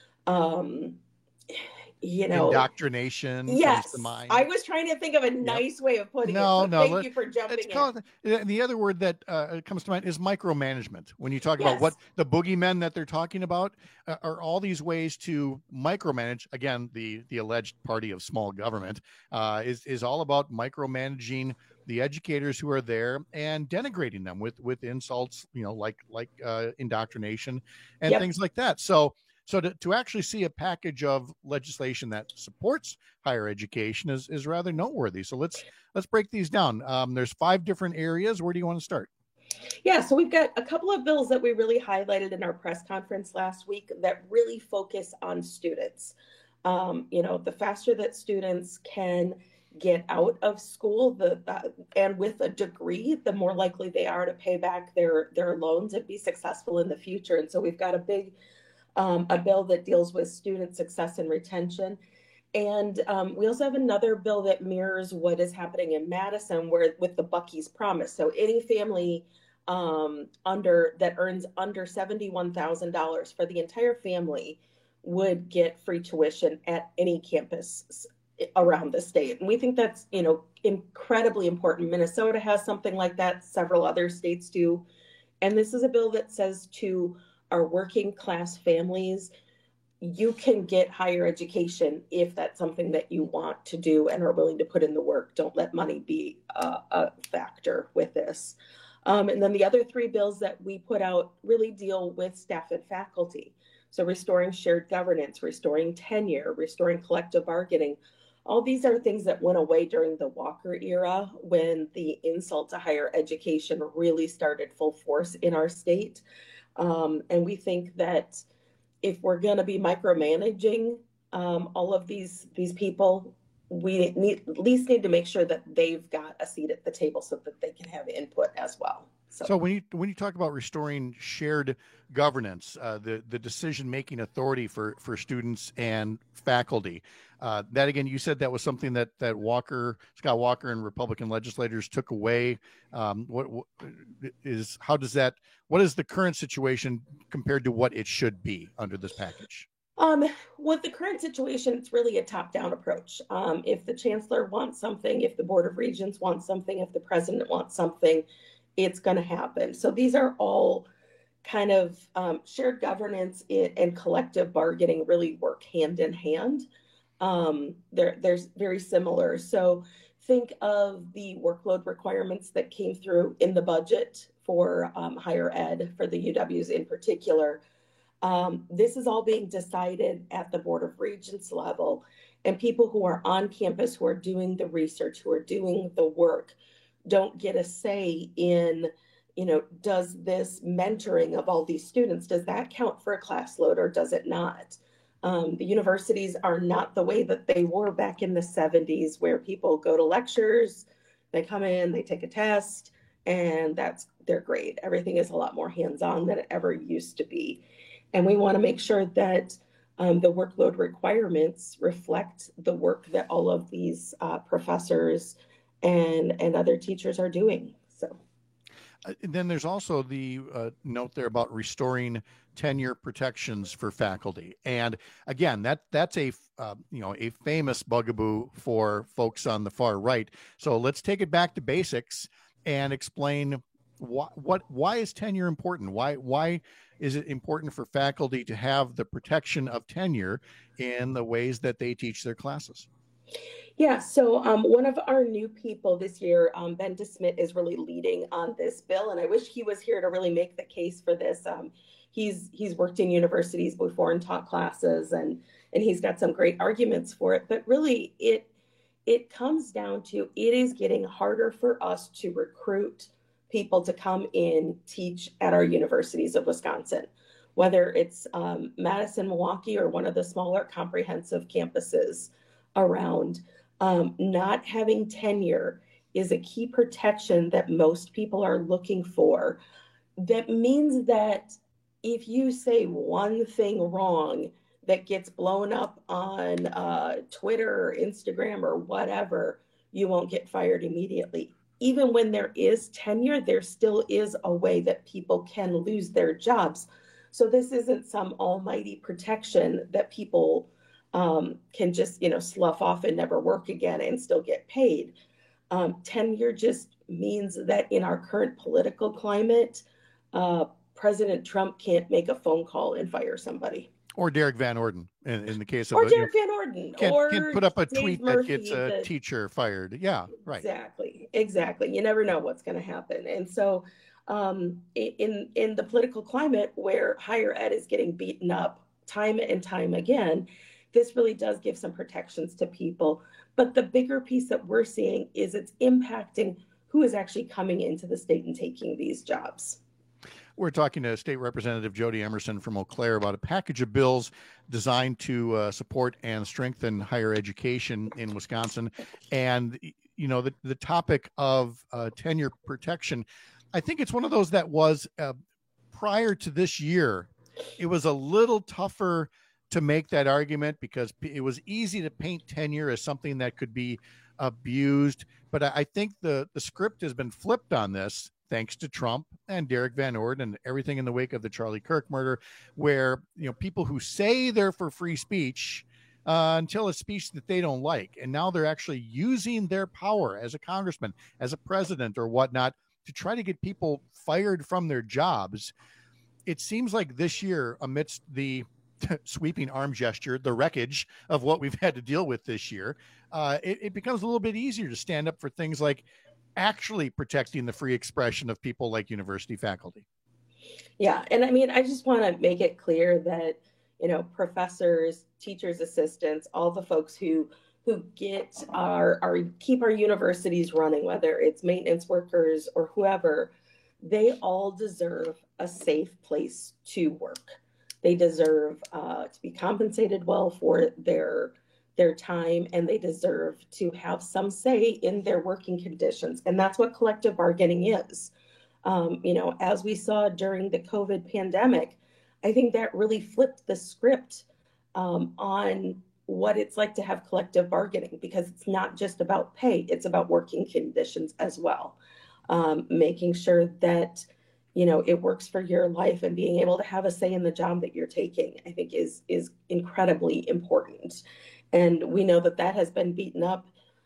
indoctrination. Yes, I was trying to think of a nice way of putting it. So thank you for jumping in. The other word that comes to mind is micromanagement. When you talk about what the boogeymen that they're talking about are all these ways to micromanage. Again, the alleged party of small government is all about micromanaging the educators who are there and denigrating them with insults, like indoctrination and things like that. So to actually see a package of legislation that supports higher education is rather noteworthy. So let's break these down. There's 5 different areas. Where do you want to start? Yeah, so we've got a couple of bills that we really highlighted in our press conference last week that really focus on students. The faster that students can get out of school, and with a degree, the more likely they are to pay back their loans and be successful in the future. And so we've got a bill that deals with student success and retention. And we also have another bill that mirrors what is happening in Madison with the Bucky's Promise. So any family that earns under $71,000 for the entire family would get free tuition at any campus around the state. And we think that's, incredibly important. Minnesota has something like that. Several other states do. And this is a bill that says to our working class families, you can get higher education if that's something that you want to do and are willing to put in the work. Don't let money be a factor with this. And then the other 3 bills that we put out really deal with staff and faculty. So restoring shared governance, restoring tenure, restoring collective bargaining. All these are things that went away during the Walker era when the insult to higher education really started full force in our state. And we think that if we're going to be micromanaging all of these people, we at least need to make sure that they've got a seat at the table so that they can have input as well. So when you talk about restoring shared governance, the decision-making authority for students and faculty, that again, you said that was something that Scott Walker and Republican legislators took away. What is the current situation compared to what it should be under this package? With the current situation, it's really a top-down approach. If the chancellor wants something, if the Board of Regents wants something, if the president wants something, it's going to happen. So these are all kind of shared governance and collective bargaining really work hand in hand. They're very similar. So think of the workload requirements that came through in the budget for higher ed, for the UWs in particular. This is all being decided at the Board of Regents level, and people who are on campus, who are doing the research, who are doing the work, don't get a say in, does this mentoring of all these students, does that count for a class load or does it not? The universities are not the way that they were back in the 70s, where people go to lectures, they come in, they take a test, and that's their grade. Everything is a lot more hands-on than it ever used to be. And we want to make sure that the workload requirements reflect the work that all of these professors and other teachers are doing. So, and then there's also the note there about restoring tenure protections for faculty. And again, that's a famous bugaboo for folks on the far right. So let's take it back to basics and explain why is tenure important? Why is it important for faculty to have the protection of tenure in the ways that they teach their classes? Yeah, so one of our new people this year, Ben DeSmit, is really leading on this bill, and I wish he was here to really make the case for this. He's worked in universities before and taught classes, and he's got some great arguments for it. But really, it comes down to it is getting harder for us to recruit people to come in, teach at our universities of Wisconsin, whether it's Madison, Milwaukee, or one of the smaller comprehensive campuses around. Not having tenure is a key protection that most people are looking for. That means that if you say one thing wrong that gets blown up on Twitter or Instagram or whatever, you won't get fired immediately. Even when there is tenure, there still is a way that people can lose their jobs. So this isn't some almighty protection that people can just, slough off and never work again and still get paid. Tenure just means that in our current political climate, President Trump can't make a phone call and fire somebody. Or Derek Van Orden, in the case of Derek Van Orden, can't put up a Dave tweet Murphy, that gets a teacher fired. Yeah, right. Exactly. You never know what's going to happen. And so in the political climate where higher ed is getting beaten up time and time again, this really does give some protections to people. But the bigger piece that we're seeing is it's impacting who is actually coming into the state and taking these jobs. We're talking to State Representative Jody Emerson from Eau Claire about a package of bills designed to support and strengthen higher education in Wisconsin. And, the topic of tenure protection, I think it's one of those that was prior to this year, it was a little tougher to make that argument because it was easy to paint tenure as something that could be abused. But I think the script has been flipped on this, thanks to Trump and Derek Van Orden and everything in the wake of the Charlie Kirk murder, where people who say they're for free speech until a speech that they don't like, and now they're actually using their power as a congressman, as a president or whatnot, to try to get people fired from their jobs. It seems like this year, amidst the sweeping arm gesture, the wreckage of what we've had to deal with this year, it becomes a little bit easier to stand up for things like actually protecting the free expression of people like university faculty. Yeah. And I just want to make it clear that, professors, teachers, assistants, all the folks who get keep our universities running, whether it's maintenance workers or whoever, they all deserve a safe place to work. They deserve to be compensated well for their time, and they deserve to have some say in their working conditions. And that's what collective bargaining is. As we saw during the COVID pandemic, I think that really flipped the script on what it's like to have collective bargaining, because it's not just about pay, it's about working conditions as well. Making sure that, it works for your life, and being able to have a say in the job that you're taking, I think is incredibly important. And we know that has been beaten up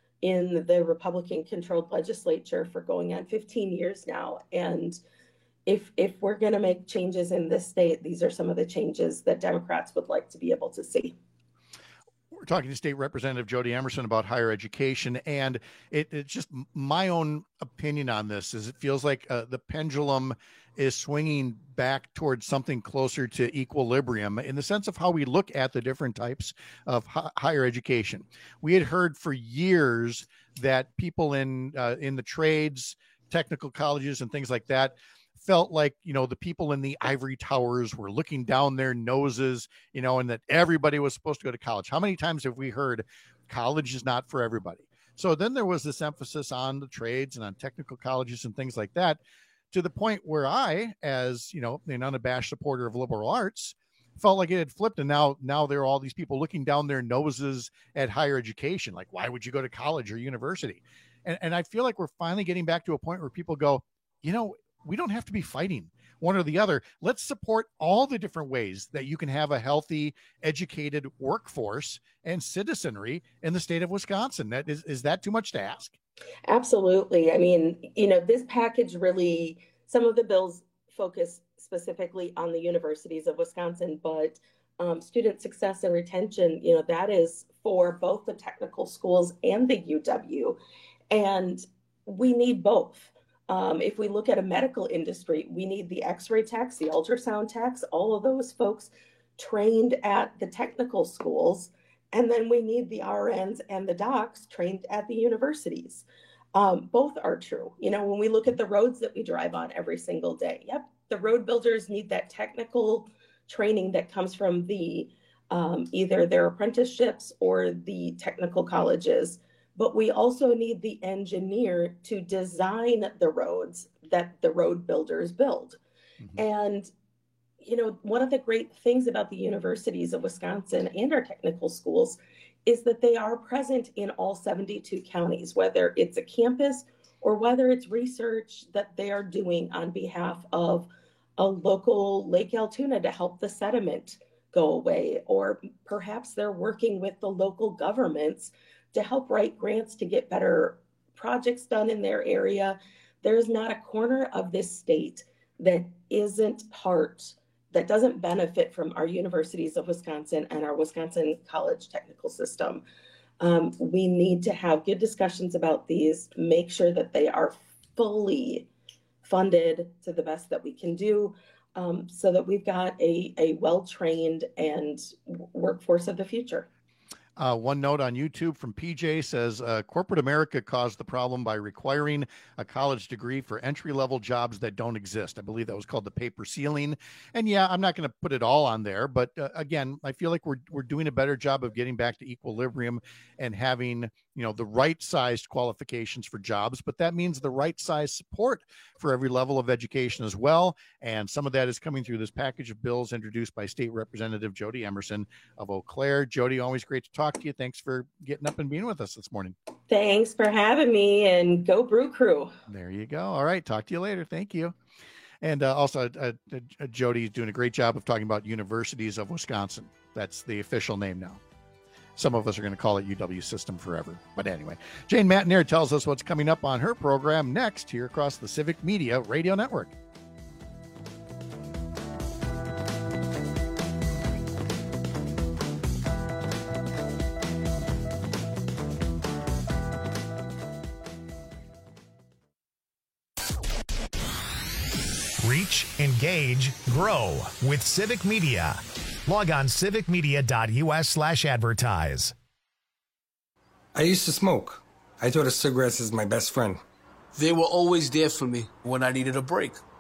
in the Republican-controlled legislature for going on 15 years now. And if we're going to make changes in this state, these are some of the changes that Democrats would like to be able to see. We're talking to State Representative Jody Emerson about higher education, and it's just my own opinion on this is it feels like the pendulum is swinging back towards something closer to equilibrium in the sense of how we look at the different types of higher education. We had heard for years that people in the trades, technical colleges, and things like that felt like, the people in the ivory towers were looking down their noses, and that everybody was supposed to go to college. How many times have we heard college is not for everybody? So then there was this emphasis on the trades and on technical colleges and things like that, to the point where I, as, an unabashed supporter of liberal arts, felt like it had flipped. And now there are all these people looking down their noses at higher education. Like, why would you go to college or university? And I feel like we're finally getting back to a point where people go, we don't have to be fighting one or the other. Let's support all the different ways that you can have a healthy, educated workforce and citizenry in the state of Wisconsin. Is that too much to ask? Absolutely. I mean, this package really, some of the bills focus specifically on the universities of Wisconsin, but student success and retention, that is for both the technical schools and the UW. And we need both. If we look at a medical industry, we need the x-ray techs, the ultrasound techs, all of those folks trained at the technical schools. And then we need the RNs and the docs trained at the universities. Both are true. When we look at the roads that we drive on every single day, yep, the road builders need that technical training that comes from the either their apprenticeships or the technical colleges. But we also need the engineer to design the roads that the road builders build. Mm-hmm. And, one of the great things about the universities of Wisconsin and our technical schools is that they are present in all 72 counties, whether it's a campus or whether it's research that they are doing on behalf of a local Lake Altoona to help the sediment go away, or perhaps they're working with the local governments to help write grants to get better projects done in their area. There's not a corner of this state that doesn't benefit from our universities of Wisconsin and our Wisconsin college technical system. We need to have good discussions about these, make sure that they are fully funded to the best that we can do, so that we've got a well-trained and workforce of the future. One note on YouTube from PJ says, corporate America caused the problem by requiring a college degree for entry-level jobs that don't exist. I believe that was called the paper ceiling. And yeah, I'm not going to put it all on there, but again, I feel like we're doing a better job of getting back to equilibrium and having, the right sized qualifications for jobs, but that means the right size support for every level of education as well. And some of that is coming through this package of bills introduced by State Representative Jody Emerson of Eau Claire. Jody, always great to talk to you. Thanks for getting up and being with us this morning. Thanks for having me, and go Brew Crew. There you go. All right. Talk to you later. Thank you. And also Jody's doing a great job of talking about universities of Wisconsin. That's the official name now. Some of us are going to call it UW System forever. But anyway, Jane Matinier tells us what's coming up on her program next here across the Civic Media Radio Network. Reach, engage, grow with Civic Media. Log on civicmedia.us/advertise. I used to smoke. I thought of cigarettes as my best friend. They were always there for me when I needed a break.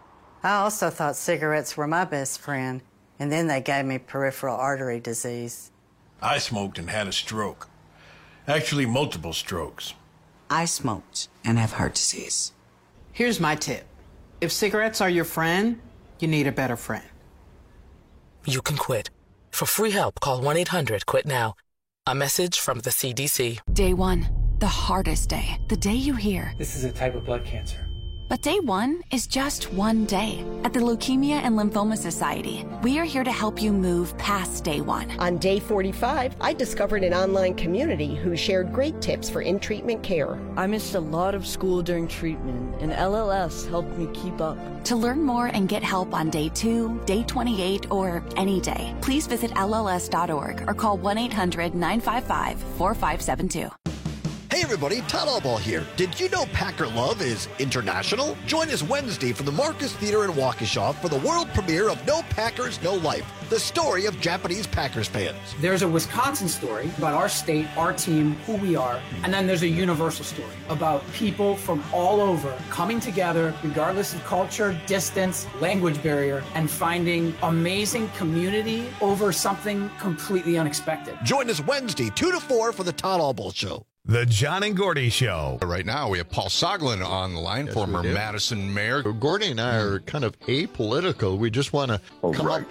I also thought cigarettes were my best friend, and then they gave me peripheral artery disease. I smoked and had a stroke. Actually, multiple strokes. I smoked and have heart disease. Here's my tip. If cigarettes are your friend, you need a better friend. You can quit. For free help, call 1-800-QUIT-NOW. A message from the CDC. Day 1, the hardest day. The day you hear, "This is a type of blood cancer." But day 1 is just one day. At the Leukemia and Lymphoma Society, we are here to help you move past day 1. On day 45, I discovered an online community who shared great tips for in-treatment care. I missed a lot of school during treatment, and LLS helped me keep up. To learn more and get help on day 2, day 28, or any day, please visit LLS.org or call 1-800-955-4572. Hey everybody, Todd Allball here. Did you know Packer Love is international? Join us Wednesday from the Marcus Theater in Waukesha for the world premiere of No Packers, No Life, the story of Japanese Packers fans. There's a Wisconsin story about our state, our team, who we are, and then there's a universal story about people from all over coming together, regardless of culture, distance, language barrier, and finding amazing community over something completely unexpected. Join us Wednesday, 2 to 4 for the Todd Allball Show. The John and Gordy Show. Right now, we have Paul Soglin on the line, former Madison mayor. Gordy and I are kind of apolitical. We just want to come up.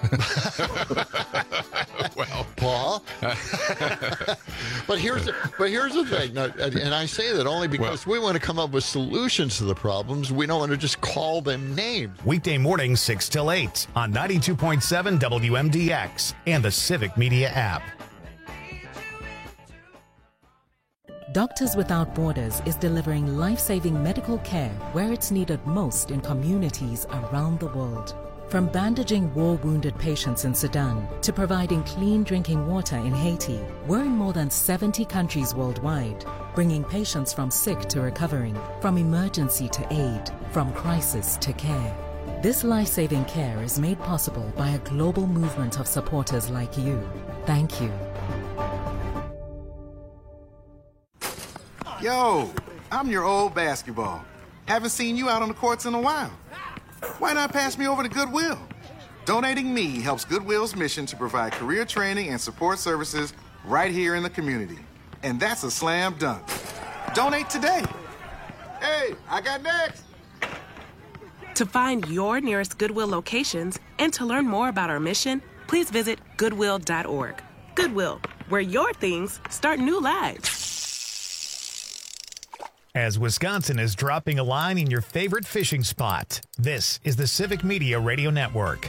Well, Paul. but here's the thing, now, and I say that only because we want to come up with solutions to the problems. We don't want to just call them names. Weekday mornings 6 till 8 on 92.7 WMDX and the Civic Media app. Doctors Without Borders is delivering life-saving medical care where it's needed most in communities around the world. From bandaging war-wounded patients in Sudan to providing clean drinking water in Haiti, we're in more than 70 countries worldwide, bringing patients from sick to recovering, from emergency to aid, from crisis to care. This life-saving care is made possible by a global movement of supporters like you. Thank you. Yo, I'm your old basketball. Haven't seen you out on the courts in a while. Why not pass me over to Goodwill? Donating me helps Goodwill's mission to provide career training and support services right here in the community. And that's a slam dunk. Donate today. Hey, I got next. To find your nearest Goodwill locations and to learn more about our mission, please visit Goodwill.org. Goodwill, where your things start new lives. As Wisconsin is dropping a line in your favorite fishing spot, this is the Civic Media Radio Network.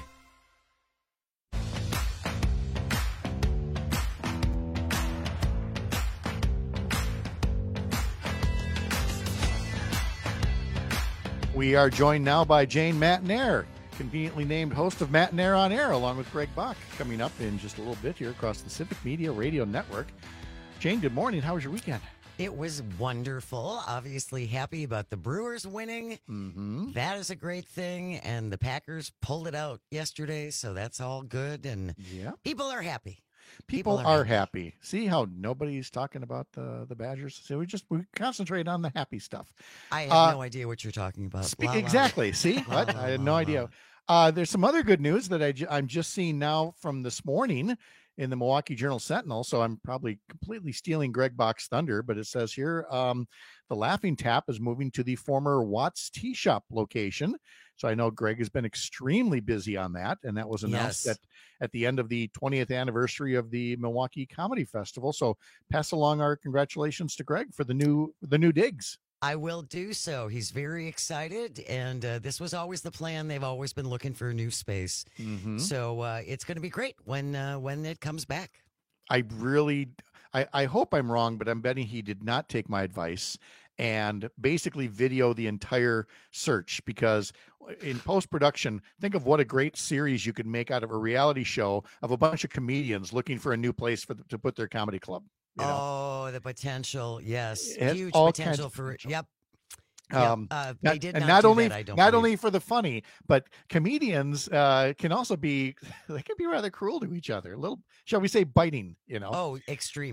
We are joined now by Jane Matenaer, conveniently named host of Matenaer on Air, along with Greg Bach, coming up in just a little bit here across the Civic Media Radio Network. Jane, good morning. How was your weekend? It was wonderful. Obviously happy about the Brewers winning. Mm-hmm. That is a great thing. And the Packers pulled it out yesterday, so that's all good. And people are happy. People are happy. See how nobody's talking about the Badgers? So we concentrate on the happy stuff. I have no idea what you're talking about. Exactly. See? What? I had no idea. There's some other good news that I'm just seeing now from this morning in the Milwaukee Journal-Sentinel, so I'm probably completely stealing Greg Bach's thunder, but it says here, the Laughing Tap is moving to the former Watts Tea Shop location. So I know Greg has been extremely busy on that, and that was announced at the end of the 20th anniversary of the Milwaukee Comedy Festival. So pass along our congratulations to Greg for the new digs. I will do so. He's very excited, and this was always the plan. They've always been looking for a new space. Mm-hmm. So it's going to be great when it comes back. I hope I'm wrong, but I'm betting he did not take my advice and basically video the entire search, because in post-production, think of what a great series you could make out of a reality show of a bunch of comedians looking for a new place to put their comedy club. You know? Oh, the potential. Yes. Huge potential for it. Yep. They did not only for the funny, but comedians can also be, they can be rather cruel to each other. A little, shall we say, biting, you know? Oh, extremely.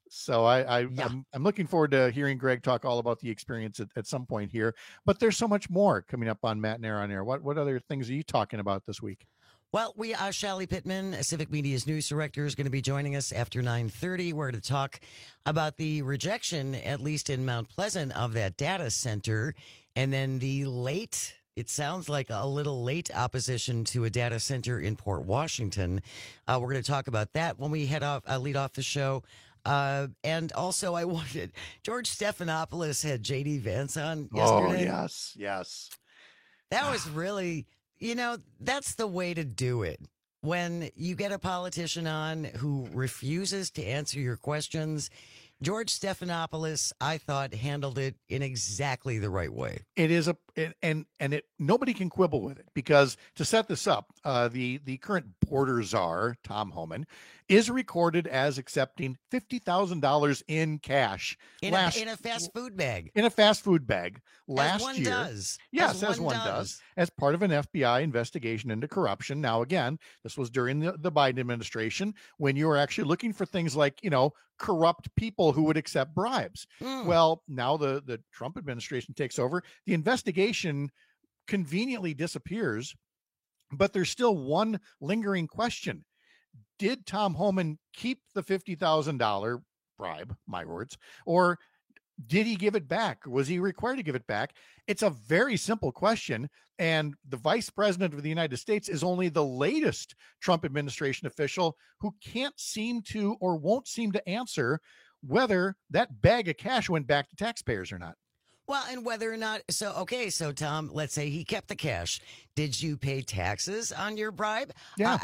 So I'm looking forward to hearing Greg talk all about the experience at some point here. But there's so much more coming up on Matt and Air on Air. What other things are you talking about this week? Well, Shally Pittman, Civic Media's news director, is going to be joining us after 9:30. We're going to talk about the rejection, at least in Mount Pleasant, of that data center, and then it sounds like a little late opposition to a data center in Port Washington. We're going to talk about that when we lead off the show. And also, I wanted George Stephanopoulos had JD Vance on yesterday. Oh, yes. That was really, that's the way to do it. When you get a politician on who refuses to answer your questions, George Stephanopoulos, I thought, handled it in exactly the right way. It is nobody can quibble with it, because to set this up, the current border czar, Tom Homan, is recorded as accepting $50,000 in cash in a fast food bag. In a fast food bag last year. As one does. Yes, as one does. As part of an FBI investigation into corruption. Now, again, this was during the Biden administration, when you were actually looking for things like, corrupt people who would accept bribes. Well, now the Trump administration takes over. The investigation conveniently disappears, but there's still one lingering question. Did Tom Homan keep the $50,000 bribe, my words, or did he give it back? Was he required to give it back? It's a very simple question. And the vice president of the United States is only the latest Trump administration official who can't seem to or won't seem to answer whether that bag of cash went back to taxpayers or not. Well, and whether or not, so Tom, let's say he kept the cash. Did you pay taxes on your bribe? Yeah.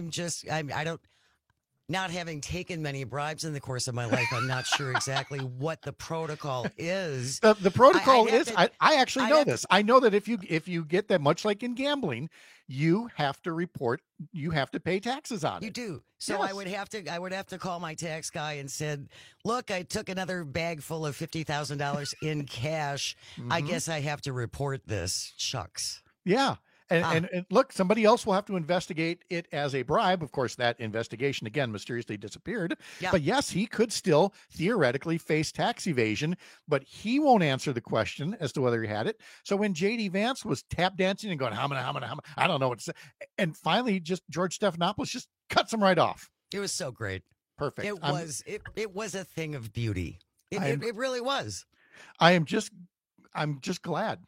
Not having taken many bribes in the course of my life, I'm not sure exactly what the protocol is. The protocol I actually know this. I know that if you get that, much like in gambling, you have to report, you have to pay taxes on it. You do. So yes. I would have to call my tax guy and said, look, I took another bag full of $50,000 in cash. I guess I have to report this. Shucks. Yeah. And look, somebody else will have to investigate it as a bribe. Of course, that investigation, again, mysteriously disappeared. Yeah. But yes, he could still theoretically face tax evasion, but he won't answer the question as to whether he had it. So when JD Vance was tap dancing and going, how many, I don't know what to say. And finally, George Stephanopoulos just cuts him right off. It was so great. Perfect. It was a thing of beauty. It really was. I'm just glad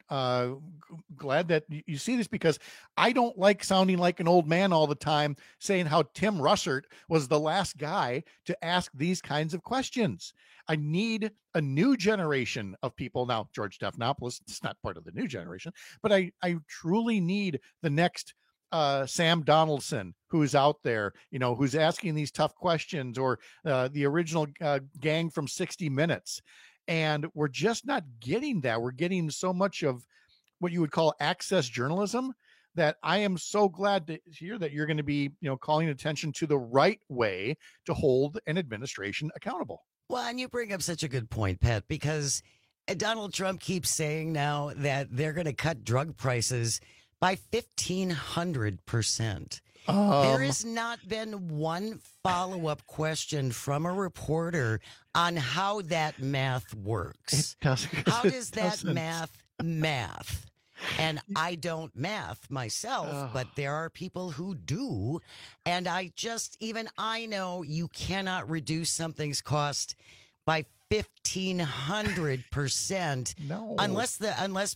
that you see this, because I don't like sounding like an old man all the time saying how Tim Russert was the last guy to ask these kinds of questions. I need a new generation of people. Now, George Stephanopoulos is not part of the new generation, but I truly need the next Sam Donaldson, who's out there, who's asking these tough questions, or the original gang from 60 Minutes. And we're just not getting that. We're getting so much of what you would call access journalism that I am so glad to hear that you're going to be, calling attention to the right way to hold an administration accountable. Well, and you bring up such a good point, Pat, because Donald Trump keeps saying now that they're going to cut drug prices by 1,500%. There has not been one follow-up question from a reporter on how that math works. It doesn't. How does that math? And I don't math myself, but there are people who do. And I know you cannot reduce something's cost by 1,500%. No. Unless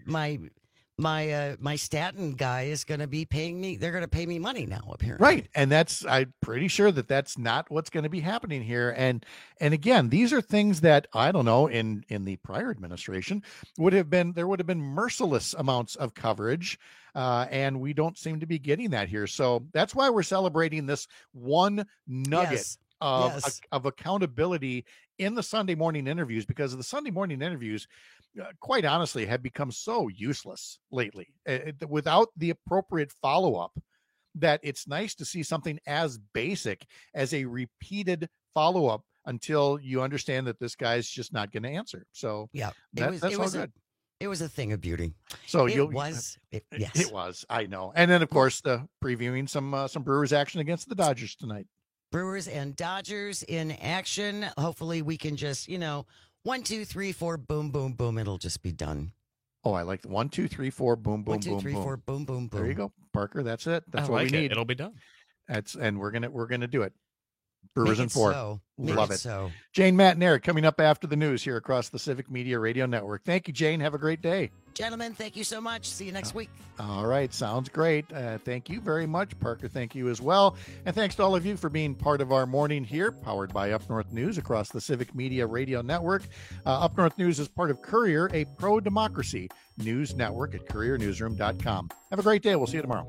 my Staten guy is going to be paying me. They're going to pay me money now, apparently. Right. And I'm pretty sure that's not what's going to be happening here. And again, these are things that, I don't know, in the prior administration there would have been merciless amounts of coverage. And we don't seem to be getting that here. So that's why we're celebrating this one nugget of accountability in the Sunday morning interviews, because the Sunday morning interviews, quite honestly, have become so useless lately without the appropriate follow-up, that it's nice to see something as basic as a repeated follow-up until you understand that this guy's just not going to answer. So yeah, that's all good. It was a thing of beauty. So it was. I know. And then, of course, the previewing some Brewers action against the Dodgers tonight. Brewers and Dodgers in action. Hopefully we can just, 1, 2, 3, 4, boom, boom, boom. It'll just be done. Oh, I like 1, 2, 3, 4, boom, boom, 1, 2, 3, 4, boom, boom, boom. There you go, Parker. That's it. That's what we need. It'll be done. And we're gonna do it. Brewers in 4. So. Love it. So. Jane, Matt, and Eric coming up after the news here across the Civic Media Radio Network. Thank you, Jane. Have a great day. Gentlemen, thank you so much. See you next week. All right. Sounds great. Thank you very much, Parker. Thank you as well. And thanks to all of you for being part of our morning here, powered by Up North News across the Civic Media Radio Network. Up North News is part of Courier, a pro-democracy news network at couriernewsroom.com. Have a great day. We'll see you tomorrow.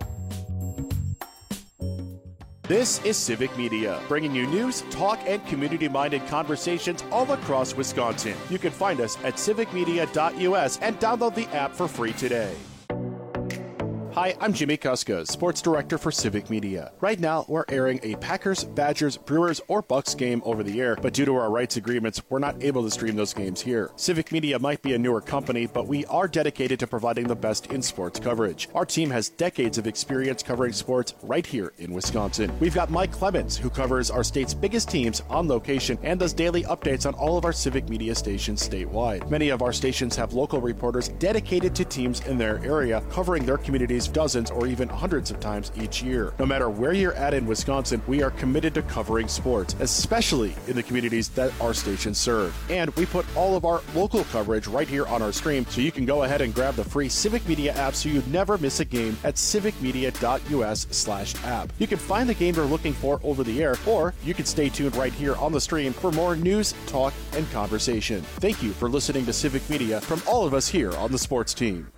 This is Civic Media, bringing you news, talk, and community-minded conversations all across Wisconsin. You can find us at civicmedia.us and download the app for free today. Hi, I'm Jimmy Kuska, Sports Director for Civic Media. Right now, we're airing a Packers, Badgers, Brewers, or Bucks game over the air, but due to our rights agreements, we're not able to stream those games here. Civic Media might be a newer company, but we are dedicated to providing the best in sports coverage. Our team has decades of experience covering sports right here in Wisconsin. We've got Mike Clemens, who covers our state's biggest teams on location and does daily updates on all of our Civic Media stations statewide. Many of our stations have local reporters dedicated to teams in their area, covering their communities dozens or even hundreds of times each year. No matter where you're at in Wisconsin, we are committed to covering sports, especially in the communities that our stations serve. And we put all of our local coverage right here on our stream, so you can go ahead and grab the free Civic Media app so you never miss a game at civicmedia.us/app. You can find the game you're looking for over the air, or you can stay tuned right here on the stream for more news, talk, and conversation. Thank you for listening to Civic Media from all of us here on the sports team.